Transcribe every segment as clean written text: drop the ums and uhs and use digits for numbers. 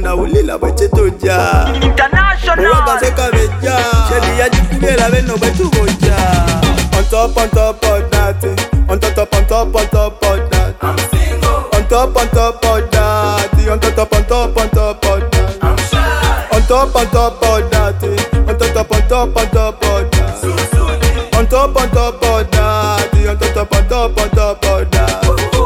na ulila bwechetoja International Muraga seka beja Sheli ya jikugela beno bwetugoja On top of that On top of that I'm single, On top of that On top of that I'm shy, On top of that On top of that Susuni, On top of that On top of that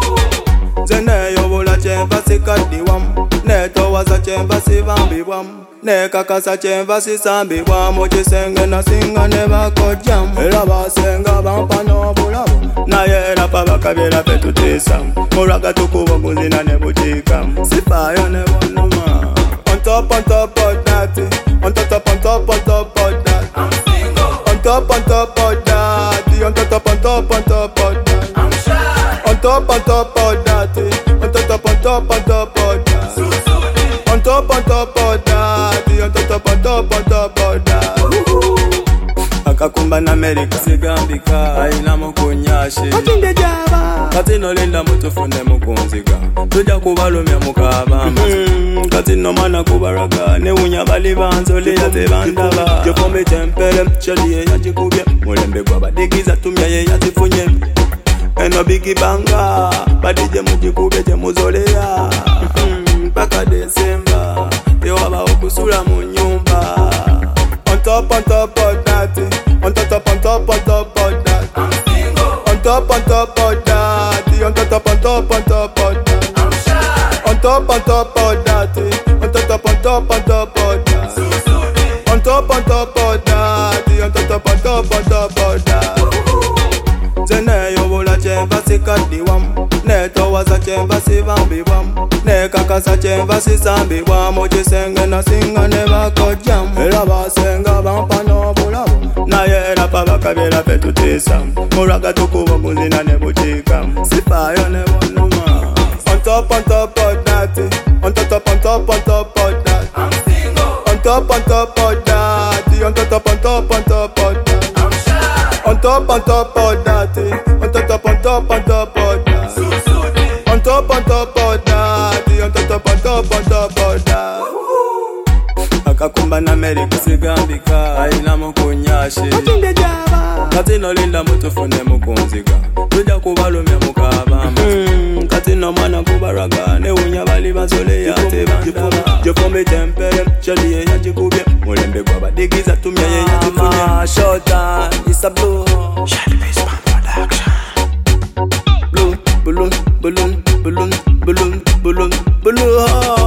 Zene yobola chemba sikadi wam Neto waza chemba si vambi wam Neka kasa chemba si sambi wam Ochi senge na singa neba kojam Ela basenga bampa no bulabo Na yera pa bakabela petu tisa Muraga tukuwa kuzina nebuchika Sifaya nebo numa On top of that On top of that I'm single, On top of that On top of that I'm shy, On top of that On top of that Susuni, On top of that On top of that Akakumba na Amerika sigambika aina mukunyashi Otinde jaba Kati nolinda mutufune mukunziga Tuja kubalumya mukaba Kati nomana kubaraga Neunya bali banzole ya tebandaba Jofome tempere Shali ye yajikubye Mulembe kwa badigiza tumya ye yazifunye Eno bigi banga Badije mujikube je muzolea Paka Desemba Tewaba okusula mu nyumba On top of that On top of that I'm single, On top of that On top of that I'm shy, On top of that On top of that Susuni, On top of that On top of that Zene yobola chemba sikadi wam Neto waza chemba si vambi wam Neka kasa chemba si sambi wam Ochi senge na singa neba kojam Ela basenga bampa no bulabo Na yera pa bakabela petu tisa Muraga tukuwa kuzina nebuchika Sifaya nebo numa On top of that On top of that I'm single, On top of that On top of that I'm shy, On top of that On top of that Susuni, On top of that On top of that Akakumba na Amerika sigambika aina mukunyashi Otinde jaba Kati nolinda mutufune mukunziga Tuja kubalumya mukaba Kati nomana kubaraga Neunya bali banzole ya tebandaba Jofome tempere Shali ye yajikubye Mulembe kwa badigiza tumya ye yazifunye Shota Isa Blue Shelly Bassman Production. Balloon, balloon, balloon, balloon, balloon, balloon, balloon.